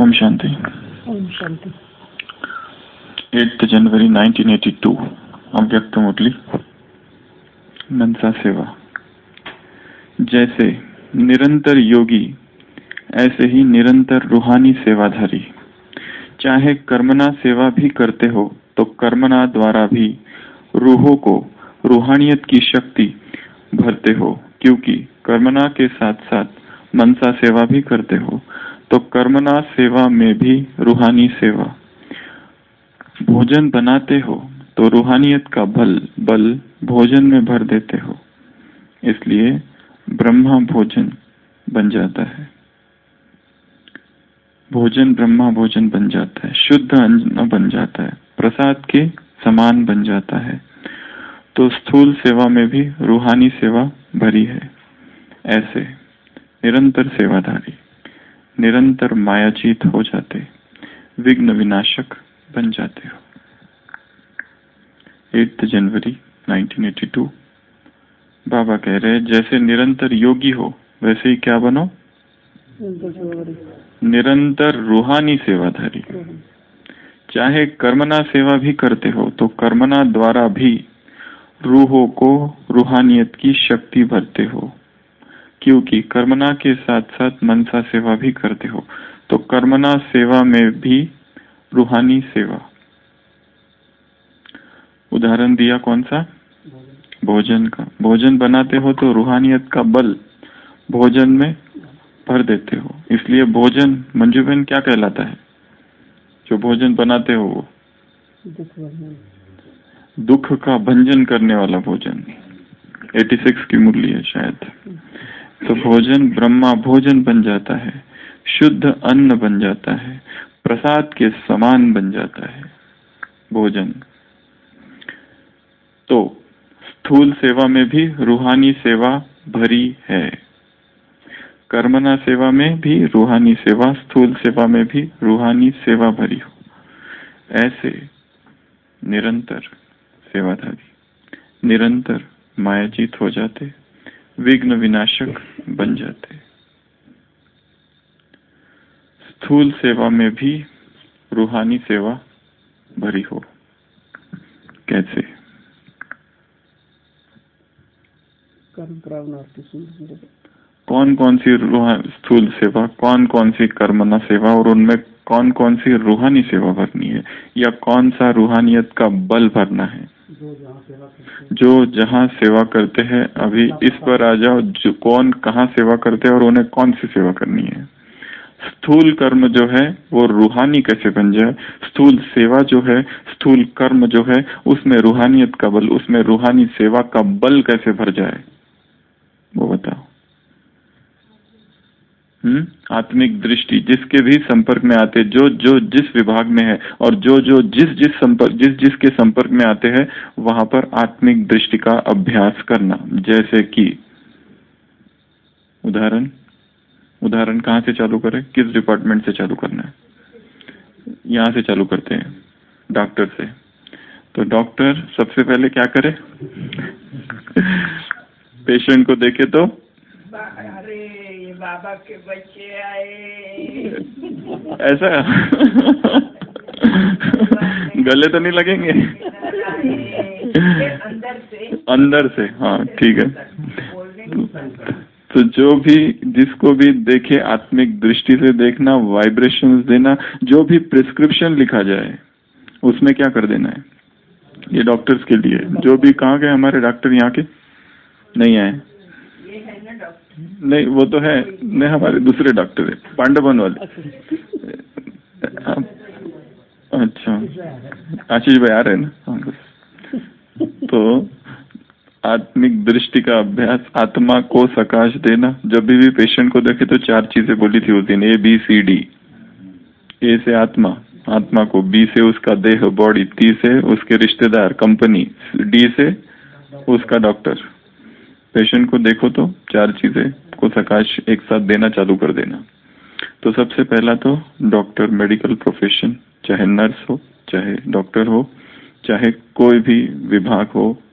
ओम शांति। ओम शांति। 8 जनवरी 1982 अव्यक्त मुरली मनसा सेवा। जैसे निरंतर योगी ऐसे ही निरंतर रूहानी सेवाधारी। चाहे कर्मना सेवा भी करते हो तो कर्मना द्वारा भी रूहों को रूहानियत की शक्ति भरते हो, क्योंकि कर्मना के साथ साथ मनसा सेवा भी करते हो तो कर्मना सेवा में भी रूहानी सेवा। भोजन बनाते हो तो रूहानियत का बल भोजन में भर देते हो, इसलिए ब्रह्मा भोजन बन जाता है। भोजन ब्रह्मा भोजन बन जाता है, शुद्ध अन्न बन जाता है, प्रसाद के समान बन जाता है। तो स्थूल सेवा में भी रूहानी सेवा भरी है। ऐसे निरंतर सेवाधारी निरंतर मायाजीत हो जाते, विघ्न विनाशक बन जाते हो। 8 जनवरी 1982 बाबा कह रहे जैसे निरंतर योगी हो वैसे ही क्या बनो, निरंतर रूहानी सेवाधारी। चाहे कर्मना सेवा भी करते हो तो कर्मना द्वारा भी रूहों को रूहानियत की शक्ति भरते हो, क्योंकि कर्मना के साथ साथ मनसा सेवा भी करते हो तो कर्मना सेवा में भी रूहानी सेवा। उदाहरण दिया कौन सा? भोजन का। भोजन बनाते हो तो रूहानियत का बल भोजन में भर देते हो, इसलिए भोजन मंजू बहन क्या कहलाता है? जो भोजन बनाते हो वो दुख का भंजन करने वाला भोजन। 86 की मुरली है शायद। तो भोजन ब्रह्मा भोजन बन जाता है, शुद्ध अन्न बन जाता है, प्रसाद के समान बन जाता है भोजन। तो स्थूल सेवा में भी रूहानी सेवा भरी है, कर्मना सेवा में भी रूहानी सेवा, स्थूल सेवा में भी रूहानी सेवा भरी हो। ऐसे निरंतर सेवाधारी निरंतर मायाजीत हो जाते, विघ्न विनाशक बन जाते। स्थूल सेवा में भी रूहानी सेवा भरी हो। कैसे? कौन कौन सी स्थूल सेवा, कौन कौन सी कर्मना सेवा और उनमें कौन कौन सी रूहानी सेवा भरनी है, या कौन सा रूहानियत का बल भरना है? जो जहाँ सेवा करते हैं। अभी इस पर आ जाओ, जो कौन कहाँ सेवा करते हैं और उन्हें कौन सी सेवा करनी है। स्थूल कर्म जो है वो रूहानी कैसे बन जाए, स्थूल सेवा जो है, स्थूल कर्म जो है उसमें रूहानियत का बल, उसमें रूहानी सेवा का बल कैसे भर जाए वो बताओ। आत्मिक दृष्टि जिसके भी संपर्क में आते, जो जो जिस विभाग में है और जो जो जिस के संपर्क में आते हैं वहां पर आत्मिक दृष्टि का अभ्यास करना। जैसे कि उदाहरण कहाँ से चालू करें, किस डिपार्टमेंट से चालू करना है? यहाँ से चालू करते हैं, डॉक्टर से। तो डॉक्टर सबसे पहले क्या करे? पेशेंट को देखे तो अरे ये बाबा के बच्चे आए ऐसा गले तो नहीं लगेंगे? अंदर से हाँ ठीक है। तो जो भी जिसको भी देखे आत्मिक दृष्टि से देखना, वाइब्रेशंस देना, जो भी प्रिस्क्रिप्शन लिखा जाए उसमें क्या कर देना है। ये डॉक्टर्स के लिए। जो भी कहाँ गए हमारे डॉक्टर? यहाँ के नहीं आए? नहीं वो तो है, नहीं हमारे दूसरे डॉक्टर है, पांडवन वाले। अच्छा आशीष भाई आ रहे हैं ना? तो आत्मिक दृष्टि का अभ्यास, आत्मा को सकाश देना। जब भी पेशेंट को देखे तो 4 चीजें बोली थी उस दिन, ABCD। ए से आत्मा को, बी से उसका देह बॉडी, टी से उसके रिश्तेदार कंपनी, डी से उसका डॉक्टर। पेशेंट को देखो तो 4 चीजें को सकाश एक साथ देना चालू कर देना। तो सबसे पहला तो डॉक्टर, मेडिकल प्रोफेशन, चाहे नर्स हो, चाहे डॉक्टर हो, चाहे कोई भी विभाग हो,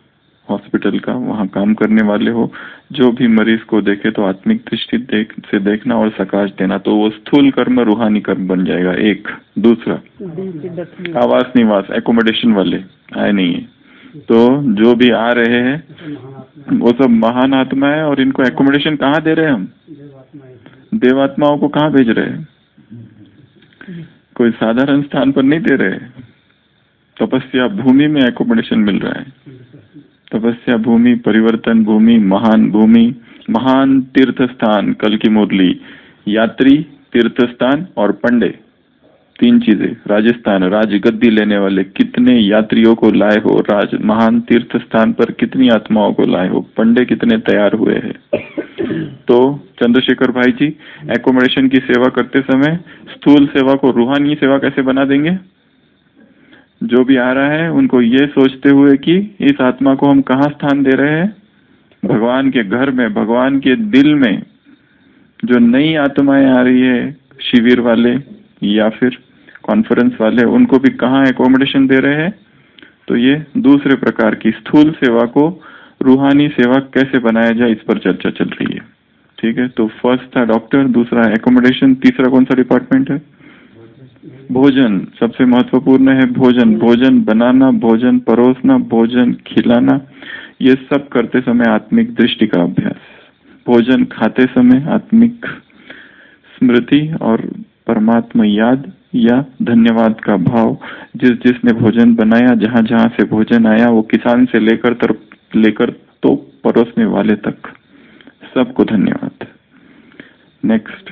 हॉस्पिटल का, वहाँ काम करने वाले हो, जो भी मरीज को देखे तो आत्मिक दृष्टि से देखना और सकाश देना, तो वो स्थूल कर्म रूहानी कर्म बन जाएगा। एक दूसरा आवास निवास एकोमोडेशन वाले आए नहीं है, तो जो भी आ रहे हैं वो सब महान आत्मा है, और इनको एकोमोडेशन कहाँ दे रहे हैं हम? देवात्माओं को कहाँ भेज रहे हैं? कोई साधारण स्थान पर नहीं दे रहे। तपस्या भूमि में एकोमोडेशन मिल रहा है। तपस्या भूमि, परिवर्तन भूमि, महान भूमि, महान तीर्थ स्थान, कल की मुरली, यात्री, तीर्थ स्थान और पंडे, तीन चीजें। राजस्थान राजगद्दी लेने वाले कितने यात्रियों को लाए हो, राज महान तीर्थ स्थान पर कितनी आत्माओं को लाए हो, पंडे कितने तैयार हुए हैं। तो चंद्रशेखर भाई जी, एकोमोडेशन की सेवा करते समय स्थूल सेवा को रूहानी सेवा कैसे बना देंगे? जो भी आ रहा है उनको ये सोचते हुए कि इस आत्मा को हम कहाँ स्थान दे रहे हैं? भगवान के घर में, भगवान के दिल में। जो नई आत्माएं आ रही है, शिविर वाले या फिर कॉन्फ्रेंस वाले, उनको भी कहाँ एकोमोडेशन दे रहे हैं? तो ये दूसरे प्रकार की स्थूल सेवा को रूहानी सेवा कैसे बनाया जाए, इस पर चर्चा चल रही है। ठीक है, तो फर्स्ट था डॉक्टर, दूसरा एकोमोडेशन, तीसरा कौन सा डिपार्टमेंट है? भोजन। सबसे महत्वपूर्ण है भोजन। भोजन बनाना, भोजन परोसना, भोजन खिलाना, ये सब करते समय आत्मिक दृष्टि का अभ्यास। भोजन खाते समय आत्मिक स्मृति और परमात्मा याद या धन्यवाद का भाव। जिसने भोजन बनाया, जहां जहां से भोजन आया, वो किसान से लेकर तो परोसने वाले तक, सबको धन्यवाद। नेक्स्ट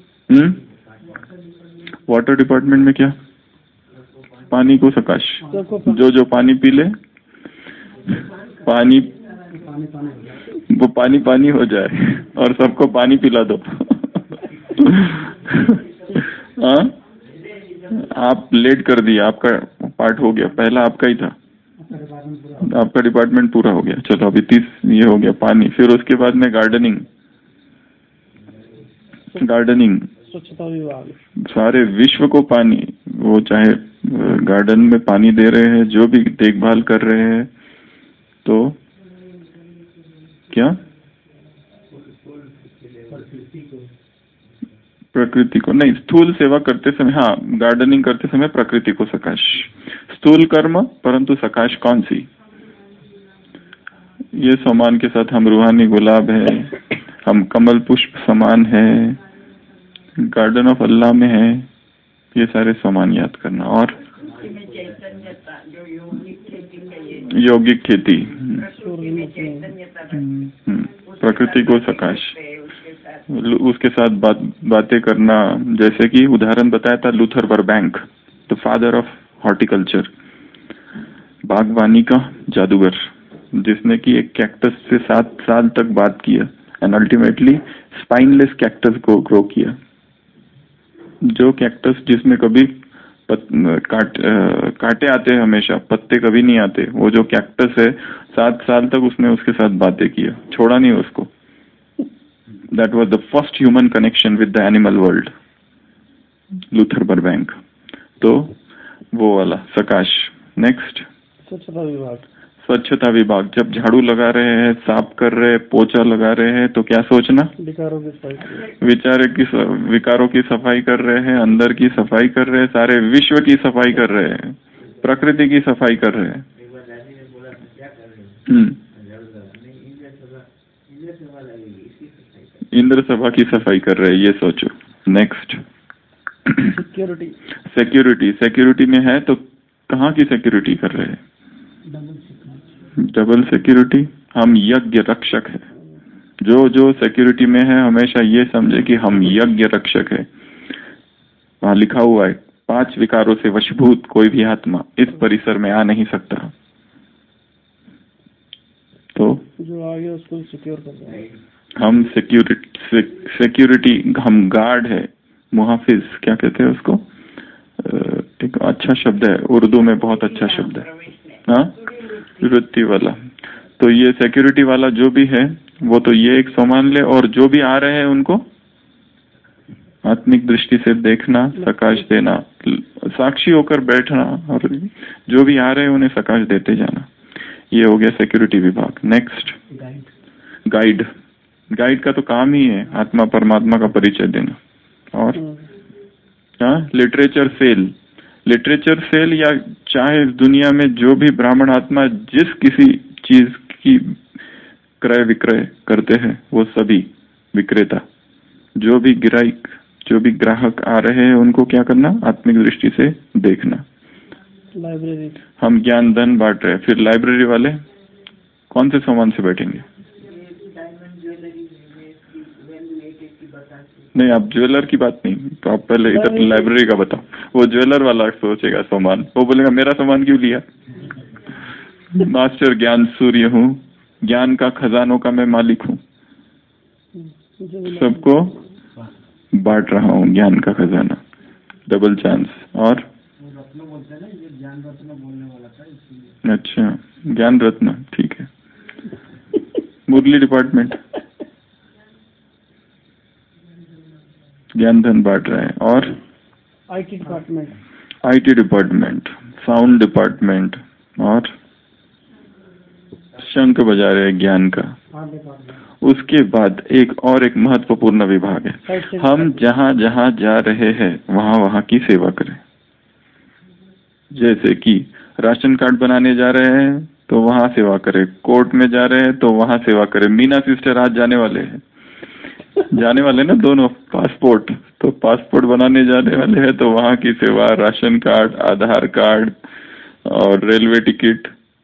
वाटर डिपार्टमेंट में क्या? पानी को सकाश। जो जो पानी पी ले, पानी वो पानी पानी हो जाए और सबको पानी पिला दो। हाँ, आप लेट कर दिया, आपका पार्ट हो गया, पहला आपका ही था, आपका डिपार्टमेंट पूरा हो गया। चलो अभी 30 ये हो गया पानी। फिर उसके बाद में गार्डनिंग, स्वच्छता विभाग, सारे विश्व को पानी, वो चाहे गार्डन में पानी दे रहे हैं, जो भी देखभाल कर रहे हैं, तो क्या प्रकृति को नहीं, स्थूल सेवा करते समय, हाँ गार्डनिंग करते समय प्रकृति को सकाश। स्थूल कर्म परंतु सकाश कौन सी? ये समान के साथ हम रूहानी गुलाब है, हम कमल पुष्प समान है, गार्डन ऑफ अल्लाह में है, ये सारे समान याद करना। और यौगिक खेती, प्रकृति को सकाश, उसके साथ बातें करना। जैसे कि उदाहरण बताया था Luther Burbank, the father of horticulture, बागवानी का जादूगर, जिसने कि एक कैक्टस से 7 साल तक बात किया एंड अल्टीमेटली स्पाइनलेस कैक्टस को ग्रो किया। जो कैक्टस जिसमें कभी कांटे आते हैं, हमेशा पत्ते कभी नहीं आते, वो जो कैक्टस है 7 साल तक उसने उसके साथ बातें किया, छोड़ा नहीं उसको। That was the first human connection with the animal world, Luther Burbank. तो वो वाला सकाश। नेक्स्ट स्वच्छता विभाग, स्वच्छता विभाग, जब झाड़ू लगा रहे हैं, साफ कर रहे हैं, पोछा लगा रहे हैं, तो क्या सोचना? विकारों की सफाई कर रहे हैं, अंदर की सफाई कर रहे हैं, सारे विश्व की सफाई कर रहे हैं, प्रकृति की सफाई कर रहे हैं। इंद्र सभा की सफाई कर रहे हैं, ये सोचो। नेक्स्ट सिक्योरिटी में है, तो कहाँ की सिक्योरिटी कर रहे हैं? Double security. हम यज्ञ रक्षक है। जो सिक्योरिटी में है, हमेशा ये समझे कि हम यज्ञ रक्षक है। वहां लिखा हुआ है 5 विकारों से वशीभूत कोई भी आत्मा इस परिसर में आ नहीं सकता। तो जो आगे उसको सिक्योर कर रहे हैं, हम सिक्योरिटी, हम गार्ड है, मुहाफिज, क्या कहते हैं उसको? एक अच्छा शब्द है उर्दू में, बहुत अच्छा शब्द है, हाँ, वृत्ति वाला। तो ये सिक्योरिटी वाला जो भी है, वो तो ये एक सामान ले, और जो भी आ रहे हैं उनको आत्मिक दृष्टि से देखना, सकाश देना, साक्षी होकर बैठना, और जो भी आ रहे हैं उन्हें सकाश देते जाना। ये हो गया सिक्योरिटी विभाग। Next guide. गाइड का तो काम ही है आत्मा परमात्मा का परिचय देना। और लिटरेचर सेल। लिटरेचर सेल या चाहे दुनिया में जो भी ब्राह्मण आत्मा जिस किसी चीज की क्रय विक्रय करते हैं वो सभी विक्रेता, जो भी ग्राहक, जो भी ग्राहक आ रहे हैं उनको क्या करना, आत्मिक दृष्टि से देखना। लाइब्रेरी, हम ज्ञान धन बांट रहे हैं, फिर लाइब्रेरी वाले कौन से सामान से बैठेंगे? नहीं, आप ज्वेलर की बात नहीं, तो आप पहले इधर लाइब्रेरी का बताओ। वो ज्वेलर वाला सोचेगा सामान, वो बोलेगा मेरा सामान क्यों लिया? मास्टर ज्ञान सूर्य हूँ, ज्ञान का खजानों का मैं मालिक हूँ, सबको बांट रहा हूँ ज्ञान का खजाना, डबल चांस। और अच्छा, ज्ञान रत्न, ठीक है। मुरली डिपार्टमेंट ज्ञान धन बांट रहे हैं। और IT department, IT department, sound department, और शंख बजा रहे हैं ज्ञान का। उसके बाद एक महत्वपूर्ण विभाग है, हम जहाँ जहाँ जा रहे हैं वहाँ वहाँ की सेवा करें। जैसे कि राशन कार्ड बनाने जा रहे हैं तो वहाँ सेवा करें, कोर्ट में जा रहे हैं तो वहाँ सेवा करें। मीना सिस्टर आज जाने वाले हैं, जाने वाले ना दोनों, पासपोर्ट, तो पासपोर्ट बनाने जाने वाले हैं तो वहाँ की सेवा, राशन कार्ड, आधार कार्ड और रेलवे टिकट,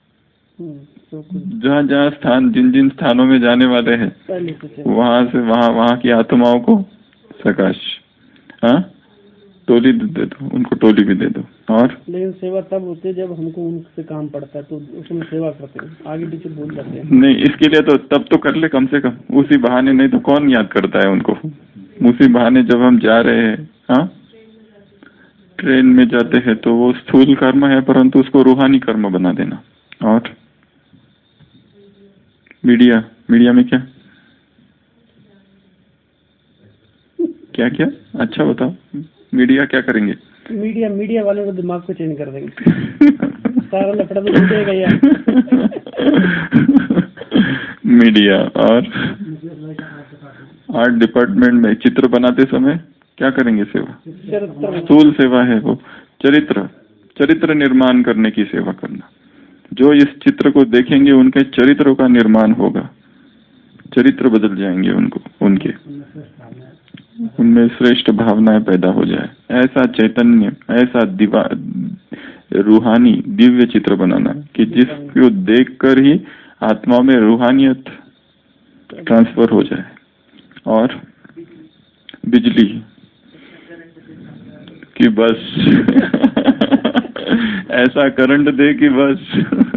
जहाँ जहाँ स्थान, जिन जिन स्थानों में जाने वाले हैं वहाँ से वहाँ की आत्माओं को सकाश, हाँ, टोली दे दो उनको, टोली भी दे दो। और लेकिन सेवा तब होती है जब हमको उनसे काम पड़ता है तो उसमें सेवा करते हैं, आगे पीछे भूल जाते हैं। नहीं, इसके लिए तो तब तो कर ले कम से कम, उसी बहाने, नहीं तो कौन याद करता है उनको? उसी बहाने जब हम जा रहे हैं, हाँ, ट्रेन में जाते हैं तो वो स्थूल कर्म है, परंतु उसको रूहानी कर्म बना देना। और मीडिया, मीडिया में क्या क्या क्या अच्छा बताओ, मीडिया क्या करेंगे? मीडिया वाले को दिमाग को चेंज कर देंगे। सारा लफड़ा तो छूटेगा यार। मीडिया। और आर्ट डिपार्टमेंट में चित्र बनाते समय क्या करेंगे सेवा? स्थूल सेवा है वो, चरित्र निर्माण करने की सेवा करना। जो इस चित्र को देखेंगे उनके चरित्रों का निर्माण होगा, चरित्र बदल जाएंगे, उनके उनमें श्रेष्ठ भावनाएं पैदा हो जाए, ऐसा चैतन्य, ऐसा रूहानी दिव्य चित्र बनाना कि जिसको देखकर ही आत्मा में रूहानियत ट्रांसफर हो जाए। और बिजली कि बस ऐसा करंट दे कि बस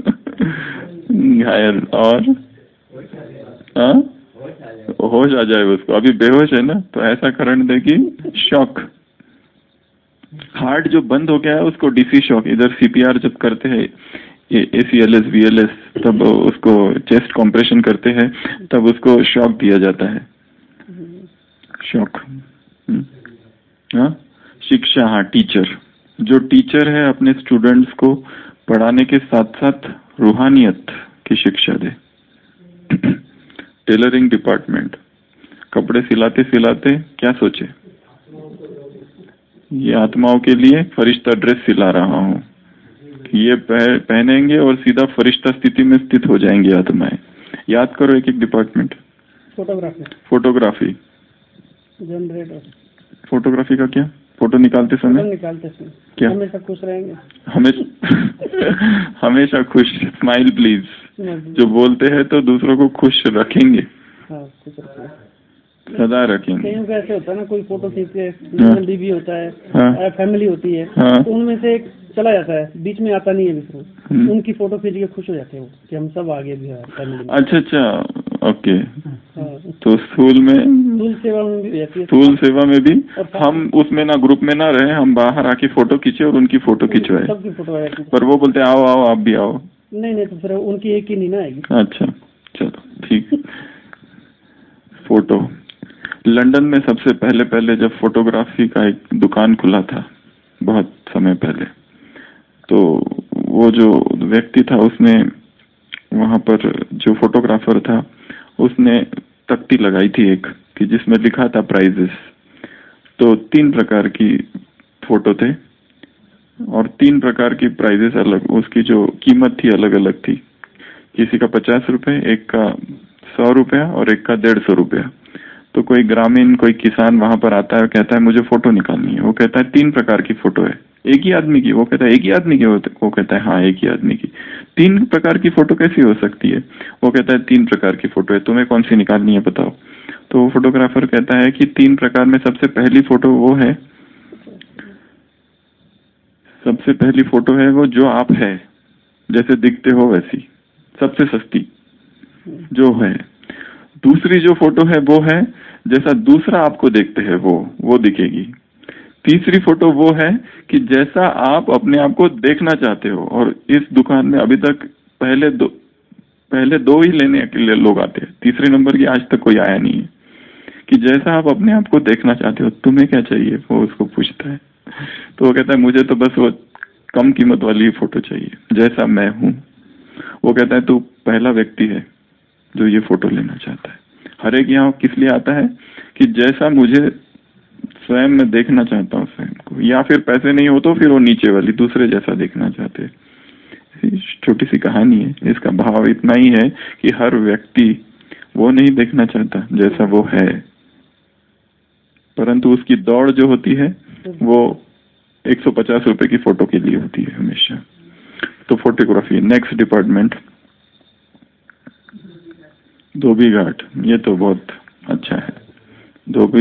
घायल, और हाँ, होश आ जाए उसको, अभी बेहोश है ना, तो ऐसा करंट दे कि शॉक। हार्ट जो बंद हो गया है उसको डीसी शॉक, इधर सीपीआर जब करते हैं, ACLS VLS, तब उसको चेस्ट कॉम्प्रेशन करते हैं, तब उसको शॉक दिया जाता है, शॉक। हाँ, शिक्षा, हाँ, टीचर, जो टीचर है अपने स्टूडेंट्स को पढ़ाने के साथ साथ रूहानियत की शिक्षा दे। टेलरिंग डिपार्टमेंट, कपड़े सिलाते सिलाते क्या सोचे, ये आत्माओं के लिए फरिश्ता ड्रेस सिला रहा हूँ, ये पहनेंगे और सीधा फरिश्ता स्थिति में स्थित हो जाएंगे आत्माएं। याद करो एक एक डिपार्टमेंट। फोटोग्राफी, जनरेटर, फोटोग्राफी का क्या? फोटो निकालते समय क्या? हमेशा खुश रहेंगे, हमेशा खुश, स्माइल प्लीज। जो बोलते हैं तो दूसरों को खुश रखेंगे, हाँ, खुश रखेंगे, सदा रखेंगे। कहीं कैसे होता है ना, कोई फोटो खींचते, बीवी होता है, हाँ, फैमिली होती है, हाँ, तो उनमें से एक चला जाता है, बीच में आता नहीं है दूसरा, उनकी फोटो खींच के खुश हो जाते हैं कि हम सब आगे भी है फैमिली में। अच्छा, ओके। हाँ, तो स्थूल सेवा में भी रहती है, स्थूल सेवा में भी हम उसमें ना, ग्रुप में ना रहे, हम बाहर आके फोटो खींचे और उनकी फोटो खिंचवाए, सबकी फोटो आएगी, पर वो बोलते आओ आओ आप भी आओ। नहीं, तो फिर उनकी एक ही नहीं ना आएगी। अच्छा, चलो ठीक। फोटो, लंदन में सबसे पहले जब फोटोग्राफी का एक दुकान खुला था बहुत समय पहले, तो वो जो व्यक्ति था उसने वहां पर जो फोटोग्राफर था उसने तख्ती लगाई थी एक कि जिसमें लिखा था प्राइजेस। तो 3 प्रकार की फोटो थे और 3 प्रकार की प्राइजेस अलग, उसकी जो कीमत थी अलग अलग थी। किसी का 50 रुपए, एक का 100 रुपया और एक का 150 रुपया। तो कोई ग्रामीण, कोई किसान वहां पर आता है और कहता है मुझे फोटो निकालनी है। वो कहता है 3 प्रकार की फोटो है, एक ही आदमी की। वो कहता है एक ही आदमी की? वो कहता है हाँ एक ही आदमी की। 3 प्रकार की फोटो कैसी हो सकती है? वो कहता है 3 प्रकार की फोटो है, तुम्हें कौन सी निकालनी है बताओ। तो वो फोटोग्राफर कहता है कि 3 प्रकार में सबसे पहली फोटो वो है, सबसे पहली फोटो है वो जो आप है, जैसे दिखते हो वैसी, सबसे सस्ती जो है। दूसरी जो फोटो है वो है जैसा दूसरा आपको देखते हैं वो दिखेगी। तीसरी फोटो वो है कि जैसा आप अपने आप को देखना चाहते हो। और इस दुकान में अभी तक पहले दो ही लेने के लिए लोग आते हैं, तीसरे नंबर की आज तक कोई आया नहीं है। कि जैसा आप अपने आप को देखना चाहते हो, तुम्हें क्या चाहिए, वो उसको पूछता है। तो वो कहता है मुझे तो बस वो कम कीमत वाली फोटो चाहिए, जैसा मैं हूं। वो कहता है तू पहला व्यक्ति है जो ये फोटो लेना चाहता है। हर एक यहाँ किस लिए आता है कि जैसा मुझे स्वयं में देखना चाहता हूँ स्वयं को, या फिर पैसे नहीं हो तो फिर वो नीचे वाली दूसरे जैसा देखना चाहते हैं। छोटी सी कहानी है। इसका भाव इतना ही है कि हर व्यक्ति वो नहीं देखना चाहता जैसा वो है, परंतु उसकी दौड़ जो होती है वो 150 रुपए की फोटो के लिए होती है हमेशा। तो फोटोग्राफी। नेक्स्ट डिपार्टमेंट धोबी घाट। ये तो बहुत अच्छा है। धोबी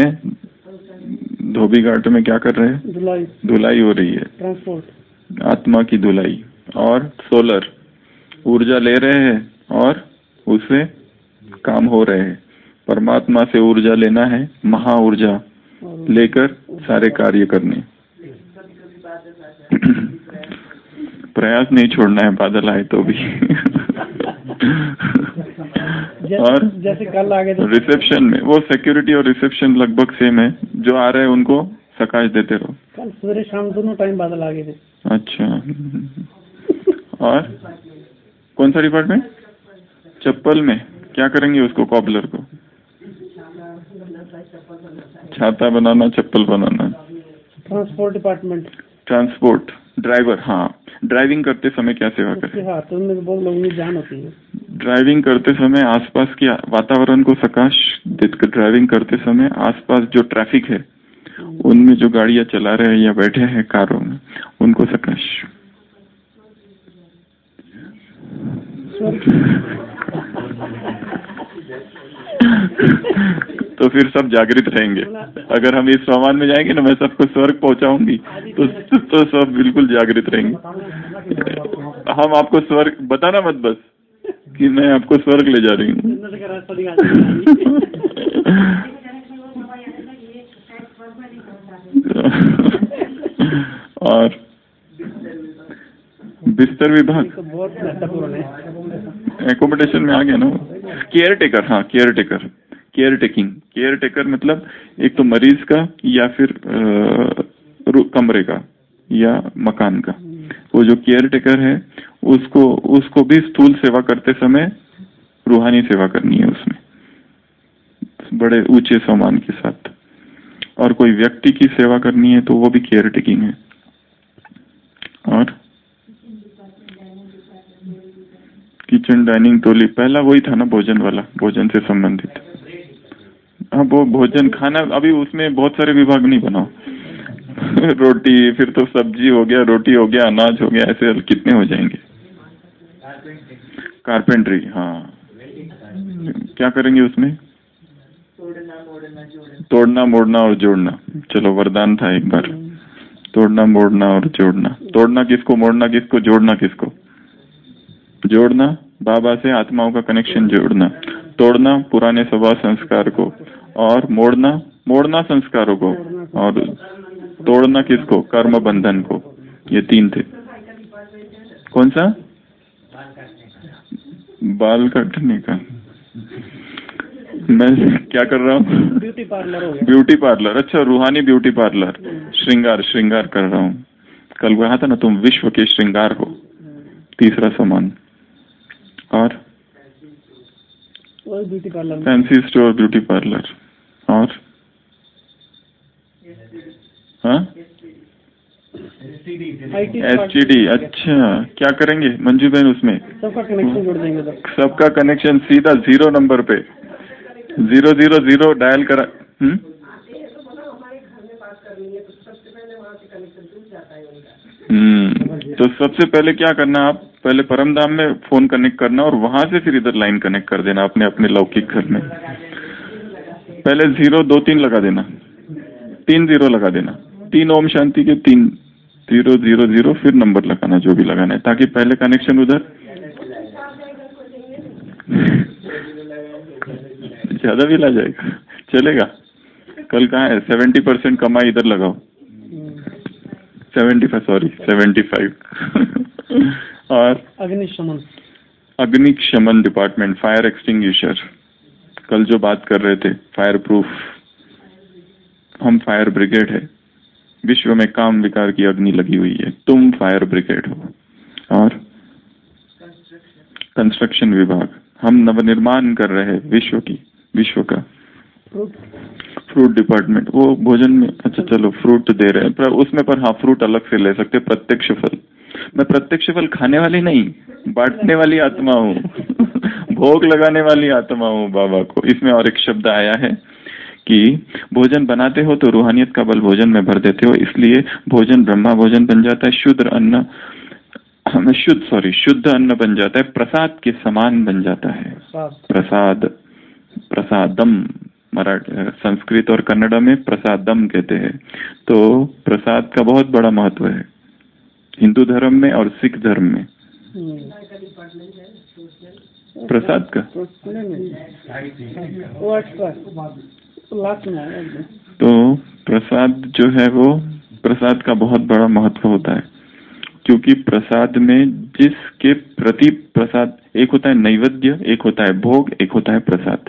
घाट में क्या कर रहे हैं? धुलाई हो रही है, ट्रांसपोर्ट, आत्मा की धुलाई। और सोलर ऊर्जा ले रहे हैं और उससे काम हो रहे हैं। परमात्मा से ऊर्जा लेना है, महा ऊर्जा लेकर सारे कार्य करने। प्रयास नहीं छोड़ना है, बादल आए तो भी। और जैसे कल आगे तो रिसेप्शन में वो सिक्योरिटी और रिसेप्शन लगभग सेम है। जो आ रहे हैं उनको सकाश देते रहो। कल सवेरे शाम दोनों टाइम बादल आगे थे। अच्छा। और कौन सा डिपार्टमेंट? चप्पल में क्या करेंगे उसको? कॉबलर को छाता बनाना, चप्पल बनाना। Transport department, transport driver. हाँ, ड्राइविंग करते समय क्या सेवा करें? हाथों में बहुत लोगों की जान होती है। ड्राइविंग करते समय आसपास के वातावरण को सकाश देकर, ड्राइविंग करते समय आसपास जो ट्रैफिक है उनमें जो गाड़ियां चला रहे हैं या बैठे हैं कारों में उनको सकाश। तो फिर सब जागृत रहेंगे। अगर हम इस सामान में जाएंगे ना, मैं सबको स्वर्ग पहुंचाऊंगी, तो सब बिल्कुल जागृत रहेंगे। हम आपको स्वर्ग बताना मत, बस कि मैं आपको स्वर्ग ले जा रही हूँ। और बिस्तर विभाग एकोमोडेशन में आ गया ना। Caretaker. हाँ, caretaker, caretaking. Caretaker मतलब एक तो मरीज का या फिर कमरे का या मकान का। वो जो केयर टेकर है उसको भी स्थूल सेवा करते समय रूहानी सेवा करनी है उसमें, बड़े ऊंचे सम्मान के साथ। और कोई व्यक्ति की सेवा करनी है तो वो भी केयर टेकिंग है। और किचन, डाइनिंग, टोली, पहला वही था ना, भोजन वाला, भोजन से संबंधित। हाँ, वो भोजन खाना, अभी उसमें बहुत सारे विभाग नहीं बनाओ। रोटी, फिर तो सब्जी हो गया, रोटी हो गया, अनाज हो गया, ऐसे कितने हो जाएंगे। कारपेंट्री। हाँ, क्या करेंगे उसमें? तोड़ना, मोड़ना और जोड़ना। चलो, वरदान था एक बार, तोड़ना, मोड़ना और जोड़ना। तोड़ना किसको, मोड़ना किसको, जोड़ना किसको? जोड़ना बाबा से आत्माओं का कनेक्शन जोड़ना, तोड़ना पुराने स्वभाव संस्कार को, और मोड़ना संस्कारों को, और तोड़ना किसको? कर्म बंधन को। ये 3 थे। कौन सा? बाल काटने का। मैं क्या कर रहा हूँ? ब्यूटी पार्लर हो गया। Beauty parlour. अच्छा, रूहानी ब्यूटी पार्लर। श्रृंगार कर रहा हूँ। कल कहा था ना, तुम विश्व के श्रृंगार हो, तीसरा समान। और beauty parlour, fancy store, beauty parlour, और हाँ STD। अच्छा, क्या करेंगे मंजू बहन उसमें? सबका कनेक्शन जोड़ देंगे। सबका कनेक्शन सीधा 0 नंबर पे 000 डायल करा। तो सबसे पहले क्या करना, आप पहले परमधाम में फोन कनेक्ट करना और वहां से फिर इधर लाइन कनेक्ट कर देना अपने अपने लौकिक घर में। पहले 0 2 3 लगा देना, 3 0 लगा देना, 3 ओम शांति के 3 0 0 0, फिर नंबर लगाना जो भी लगाना है, ताकि पहले कनेक्शन उधर। ज्यादा भी ला जाएगा, चलेगा। कल कहाँ है? 70% कमाई इधर लगाओ, 75 और अग्निशमन डिपार्टमेंट, फायर एक्सटिंग्विशर, कल जो बात कर रहे थे, फायर प्रूफ, हम फायर ब्रिगेड है। विश्व में काम विकार की अग्नि लगी हुई है, तुम फायर ब्रिगेड हो। और कंस्ट्रक्शन विभाग, हम नवनिर्माण कर रहे हैं विश्व का। फ्रूट डिपार्टमेंट, वो भोजन में, अच्छा चलो फ्रूट दे रहे हैं पर उसमें, पर हाँ फ्रूट अलग से ले सकते। प्रत्यक्ष फल, मैं प्रत्यक्ष फल खाने वाली नहीं, बांटने वाली आत्मा हूँ भोग लगाने वाली आत्मा हूँ बाबा को। इसमें और एक शब्द आया है कि भोजन बनाते हो तो रूहानियत का बल भोजन में भर देते हो, इसलिए भोजन ब्रह्मा भोजन बन जाता है, शुद्ध अन्न बन जाता है, प्रसाद के समान बन जाता है। प्रसादम, संस्कृत और कन्नड़ में प्रसादम कहते हैं। तो प्रसाद का बहुत बड़ा महत्व है हिंदू धर्म में और सिख धर्म में। प्रसाद का तो प्रसाद जो है वो, प्रसाद का बहुत बड़ा महत्व होता है, क्योंकि प्रसाद में जिसके प्रति प्रसाद, एक होता है नैवेद्य, एक होता है भोग, एक होता है प्रसाद।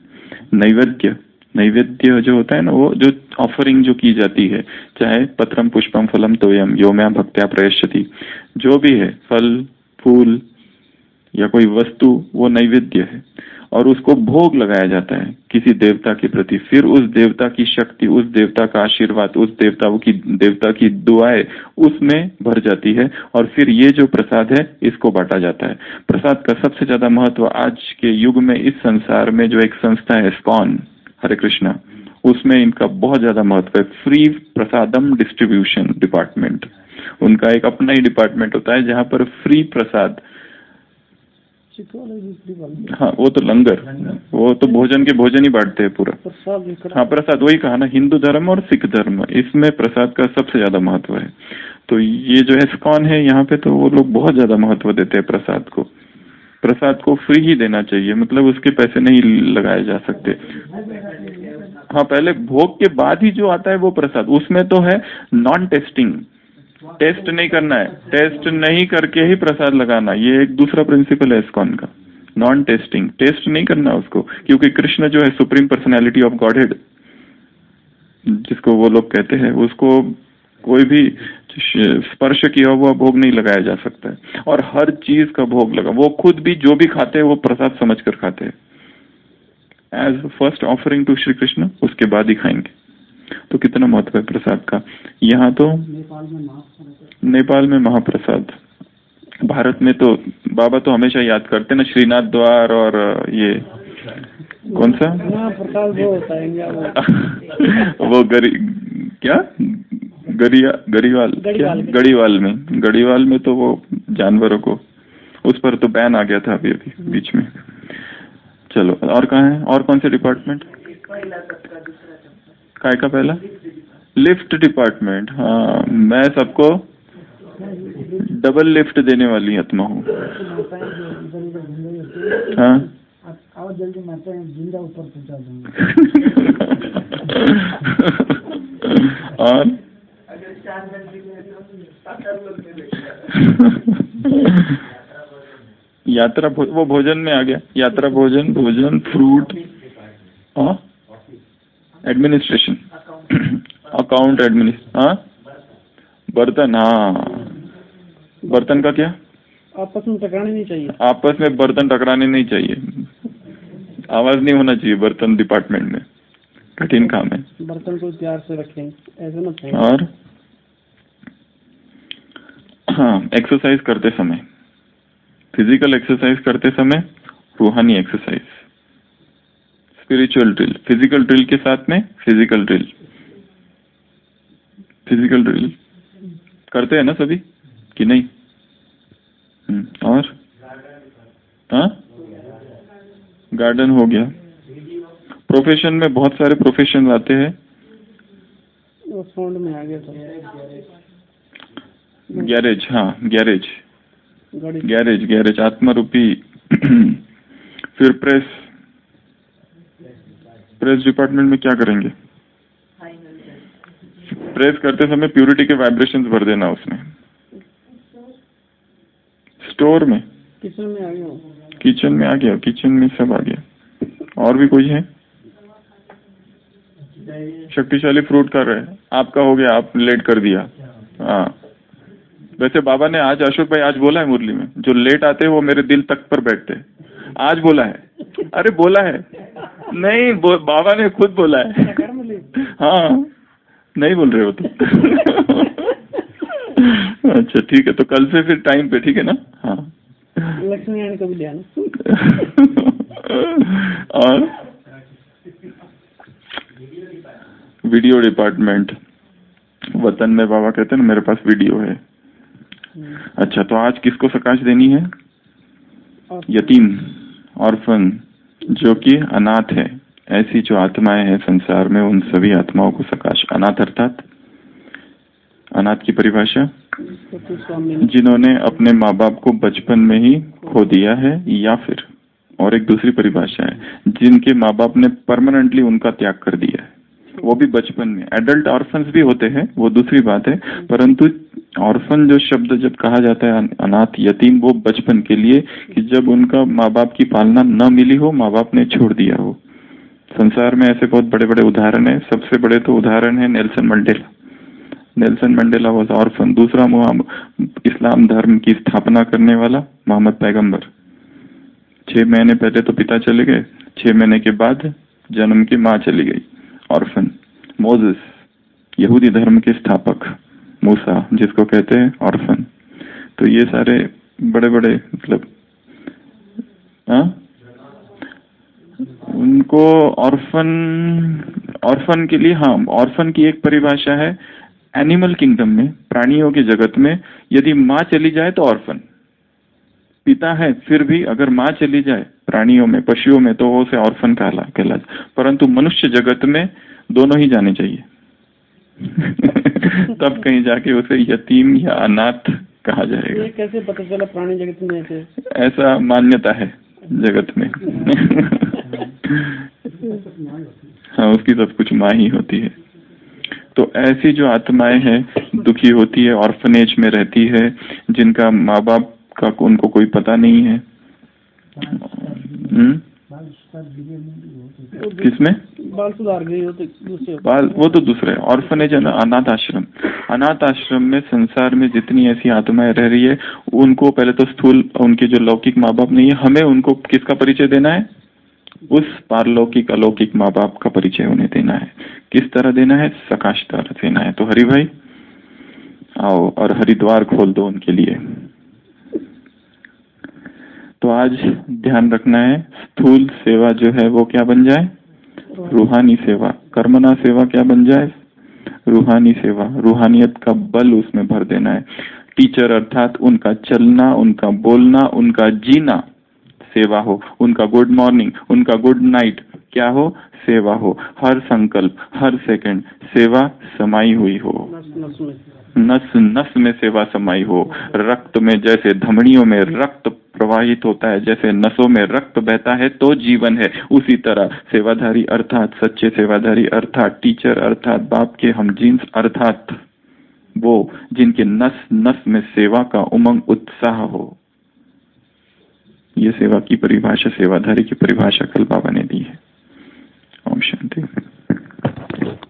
नैवेद्य जो होता है ना, वो जो ऑफरिंग जो की जाती है, चाहे पत्रम पुष्पम फलम तोयम यो मैं भक्त्या प्रयश्यति, जो भी है फल फूल या कोई वस्तु, वो नैवेद्य है और उसको भोग लगाया जाता है किसी देवता के प्रति। फिर उस देवता की शक्ति, उस देवता का आशीर्वाद, उस देवता की दुआएं उसमें भर जाती है और फिर ये जो प्रसाद है इसको बांटा जाता है। प्रसाद का सबसे ज्यादा महत्व आज के युग में इस संसार में जो एक संस्था है स्कॉन, हरे कृष्णा, उसमें इनका बहुत ज्यादा महत्व है। फ्री प्रसादम डिस्ट्रीब्यूशन डिपार्टमेंट, उनका एक अपना ही डिपार्टमेंट होता है जहाँ पर फ्री प्रसाद। हाँ वो तो लंगर, वो तो भोजन ही बांटते हैं पूरा। हाँ प्रसाद, वही कहा ना, हिंदू धर्म और सिख धर्म, इसमें प्रसाद का सबसे ज्यादा महत्व है। तो ये जो इस्कॉन है यहाँ पे, तो वो लोग बहुत ज्यादा महत्व देते हैं प्रसाद को। प्रसाद को फ्री ही देना चाहिए, मतलब उसके पैसे नहीं लगाए जा सकते। हाँ पहले भोग के बाद ही जो आता है वो प्रसाद, उसमें तो है नॉन टेस्टिंग, टेस्ट नहीं करना है, टेस्ट नहीं करके ही प्रसाद लगाना, ये एक दूसरा प्रिंसिपल है इस्कॉन का। नॉन टेस्टिंग, टेस्ट नहीं करना उसको, क्योंकि कृष्ण जो है सुप्रीम पर्सनैलिटी ऑफ गॉडहेड जिसको वो लोग कहते हैं, उसको कोई भी स्पर्श किया हुआ भोग नहीं लगाया जा सकता है। और हर चीज का भोग लगा, वो खुद भी जो भी खाते हैं वो प्रसाद समझकर खाते हैं, as first offering to Shri Krishna, उसके बाद ही खाएंगे। तो कितना महत्व है प्रसाद का। यहाँ तो नेपाल में महाप्रसाद, भारत में तो बाबा तो हमेशा याद करते ना, श्रीनाथ द्वार और ये कौन सा प्रसाद वो होता है वो गढ़ीवाल में तो वो जानवरों को, उस पर तो बैन आ गया था अभी बीच में। चलो और कहाँ है, और कौन से डिपार्टमेंट? काय का पहला लिफ्ट डिपार्टमेंट। हाँ मैं सबको डबल लिफ्ट देने वाली आत्मा हूँ। हाँ आओ जल्दी, माता जिंदा ऊपर पहुंचा दूंगा। और यात्रा वो भोजन में आ गया, यात्रा भोजन फ्रूट, हाँ एडमिनिस्ट्रेशन, अकाउंट एडमिनिस्ट्रेशन, हाँ बर्तन, हाँ बर्तन का क्या? आपस में टकराने नहीं चाहिए, आपस में बर्तन टकराने नहीं चाहिए, आवाज नहीं होना चाहिए बर्तन डिपार्टमेंट में, कठिन काम है। बर्तन को प्यार से रखें, ऐसा ना चाहिए। और हाँ, एक्सरसाइज करते समय, फिजिकल एक्सरसाइज करते समय रूहानी exercise, spiritual drill, physical drill के साथ में फिजिकल ड्रिल। फिजिकल ड्रिल करते हैं ना सभी कि नहीं? और हाँ, गार्डन हो गया। प्रोफेशन में बहुत सारे प्रोफेशन आते हैं। वो साउंड में आ गया था। गैरेज, हाँ गैरेज, गैरेज गैरेज आत्मा रूपी। फिर प्रेस, प्रेस डिपार्टमेंट में क्या करेंगे? प्रेस करते समय प्यूरिटी के वाइब्रेशंस भर देना उसमें। स्टोर में, किचन में आ गया, किचन में आ गया, किचन में सब आ गया। और भी कोई है? शक्तिशाली फ्रूट कर रहे हैं, आपका हो गया, आप लेट कर दिया। हाँ, वैसे बाबा ने आज, अशोक भाई आज बोला है मुरली में, जो लेट आते हैं वो मेरे दिल तक पर बैठते हैं, आज बोला है। अरे बोला है नहीं, बाबा ने खुद बोला है। हाँ, नहीं बोल रहे हो तो। अच्छा ठीक है, तो कल से फिर टाइम पे, ठीक है ना? हाँ, लक्ष्मी आने का भी ध्यान। और वीडियो डिपार्टमेंट, वतन में बाबा कहते हैं ना मेरे पास वीडियो है। अच्छा, तो आज किसको प्रकाश देनी है? यतीम, ऑर्फन, जो कि अनाथ है। ऐसी जो आत्माएं हैं संसार में, उन सभी आत्माओं को प्रकाश। अनाथ अर्थात, अनाथ की परिभाषा, जिन्होंने अपने माँ बाप को बचपन में ही खो दिया है, या फिर और एक दूसरी परिभाषा है जिनके माँ बाप ने परमानेंटली उनका त्याग कर दिया है, वो भी बचपन में। एडल्ट ऑर्फन्स भी होते हैं, वो दूसरी बात है, परंतु ऑर्फन जो शब्द जब कहा जाता है, अनाथ यतीम, वो बचपन के लिए कि जब उनका माँ बाप की पालना न मिली हो, माँ बाप ने छोड़ दिया हो। संसार में ऐसे बहुत बड़े बड़े उदाहरण है। सबसे बड़े तो उदाहरण है Nelson Mandela. Nelson Mandela was orphan. दूसरा इस्लाम धर्म की स्थापना करने वाला मोहम्मद पैगंबर। 6 महीने पहले तो पिता चले गए, 6 महीने के बाद जन्म की माँ चली गई, ऑर्फन। मोसेस, यहूदी धर्म के स्थापक, मूसा जिसको कहते हैं ऑर्फन। तो ये सारे बड़े बड़े, मतलब उनको ऑर्फन, ऑर्फन के लिए, हाँ, ऑर्फन की एक परिभाषा है एनिमल किंगडम में, प्राणियों के जगत में, यदि माँ चली जाए तो ऑर्फन। पिता है फिर भी अगर माँ चली जाए प्राणियों में, पशुओं में, तो वो उसे ऑर्फन कहला। परंतु मनुष्य जगत में दोनों ही जाने चाहिए। तब कहीं जाके उसे यतीम या अनाथ कहा जाएगा। ये कैसे पता चला प्राणी जगत में ऐसे? ऐसा मान्यता है जगत में। हाँ, उसकी सब कुछ माँ ही होती है। तो ऐसी जो आत्माएं हैं, दुखी होती है, ऑर्फनेज में रहती है, जिनका माँ बाप का उनको कोई पता नहीं है। किसमें? बाल सुधार गृह होते दूसरे, बाल, वो तो दूसरे। ऑर्फनेज है ना, अनाथ आश्रम। अनाथ आश्रम में संसार में जितनी ऐसी आत्माएं रह रही है, उनको पहले तो स्थूल, उनके जो लौकिक माँ बाप नहीं है, हमें उनको किसका परिचय देना है? उस पारलौकिक अलौकिक माँ बाप का परिचय उन्हें देना है। किस तरह देना है? प्रकाश द्वारा देना है। तो हरि भाई आओ और हरिद्वार खोल दो उनके लिए। तो आज ध्यान रखना है, स्थूल सेवा जो है वो क्या बन जाए? रूहानी सेवा। कर्मना सेवा क्या बन जाए? रूहानी सेवा। रूहानियत का बल उसमें भर देना है। टीचर अर्थात उनका चलना, उनका बोलना, उनका जीना सेवा हो। उनका गुड मॉर्निंग, उनका गुड नाइट क्या हो? सेवा हो। हर संकल्प, हर सेकंड सेवा समाई हुई हो। नस नस में सेवा समाई हो। रक्त में, जैसे धमनियों में रक्त प्रवाहित होता है, जैसे नसों में रक्त बहता है तो जीवन है, उसी तरह सेवाधारी अर्थात सच्चे सेवाधारी अर्थात टीचर अर्थात बाप के हम जीन्स अर्थात वो जिनके नस नस में सेवा का उमंग उत्साह हो। ये सेवा की परिभाषा, सेवाधारी की परिभाषा कल बाबा ने दी है। ओम शांति।